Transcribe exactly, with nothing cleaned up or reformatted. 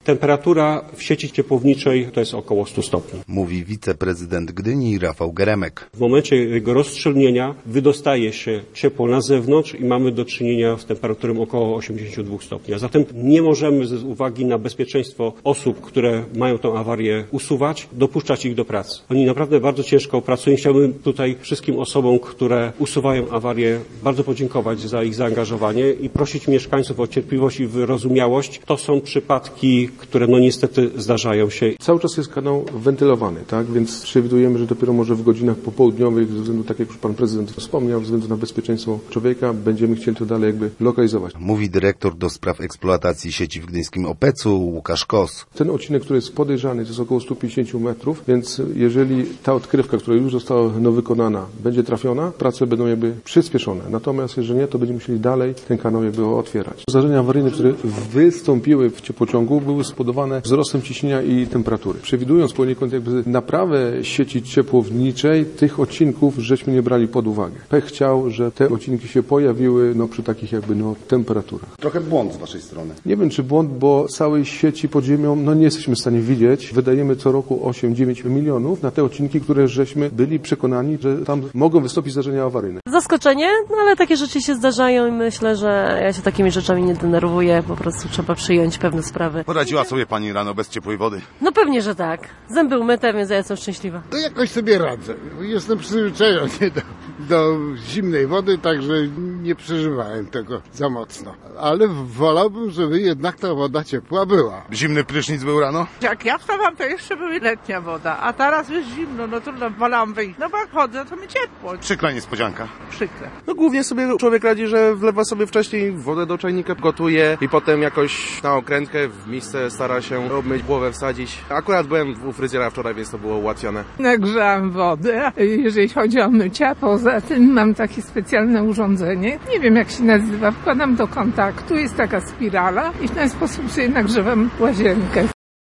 Temperatura w sieci ciepłowniczej to jest około stu stopni. Mówi wiceprezydent Gdyni Rafał Geremek. W momencie jego rozstrzelnienia wydostaje się ciepło na zewnątrz i mamy do czynienia z temperaturą około osiemdziesięciu dwóch stopni. A zatem nie możemy z uwagi na bezpieczeństwo osób, które mają tę awarię usuwać, dopuszczać ich do pracy. Oni naprawdę bardzo ciężko pracują. Chciałbym tutaj wszystkim osobom, które usuwają awarię, bardzo podziękować za ich zaangażowanie i prosić mieszkańców o cierpliwość i wyrozumiałość. To są przypadki, które no niestety zdarzają się. Cały czas jest kanał wentylowany, tak? Więc przewidujemy, że dopiero może w godzinach popołudniowych, ze względu, tak jak już pan prezydent wspomniał, ze względu na bezpieczeństwo człowieka, będziemy chcieli to dalej jakby lokalizować. Mówi dyrektor do spraw eksploatacji sieci w gdyńskim Opecu Łukasz Kos. Ten odcinek, który jest podejrzany, to jest około stu pięćdziesięciu metrów, więc jeżeli ta odkrywka, która już została no, wykonana, będzie trafiona, prace będą jakby przyspieszone. Natomiast jeżeli nie, to będziemy musieli dalej ten kanał jakby otwierać. Zdarzenia awaryjne, które wystąpiły w ciepłociągu, były spowodowane wzrostem ciśnienia i temperatury. Przewidując poniekąd jakby naprawę sieci ciepłowniczej, tych odcinków żeśmy nie brali pod uwagę. Pech chciał, że te odcinki się pojawiły no, przy takich jakby no, temperaturach. Trochę błąd z waszej strony. Nie wiem, czy błąd, bo całej sieci pod ziemią no, nie jesteśmy w stanie widzieć. Wydajemy co roku osiem dziewięć milionów na te odcinki, które żeśmy byli przekonani, że tam mogą wystąpić zdarzenia awaryjne. Zaskoczenie, no ale takie rzeczy się zdarzają i myślę, że ja się takimi rzeczami nie denerwuję, po prostu trzeba przyjąć pewne sprawy. Poradziła sobie pani rano bez ciepłej wody? No pewnie, że tak. Zęby umyte, więc ja jestem szczęśliwa. To jakoś sobie radzę. Jestem przyzwyczajony do, do zimnej wody, także nie przeżywałem tego za mocno. Ale wolałbym, żeby jednak ta woda ciepła była. Zimny prysznic był rano? Jak ja wstawam, to jeszcze była letnia woda, a teraz jest zimno, no trudno, wolałam wyjść. No bo jak chodzę, to mi ciepło. Przykra niespodzianka. Przykre. No głównie sobie człowiek radzi, że wlewa sobie wcześniej wodę do czajnika, gotuje i potem jakoś na okrętkę w misce stara się obmyć głowę, wsadzić. Akurat byłem u fryzjera wczoraj, więc to było ułatwione. Nagrzałam wodę, jeżeli chodzi o mycie, a poza tym mam takie specjalne urządzenie. Nie wiem jak się nazywa, wkładam do kontaktu, jest taka spirala i w ten sposób sobie nagrzewam łazienkę.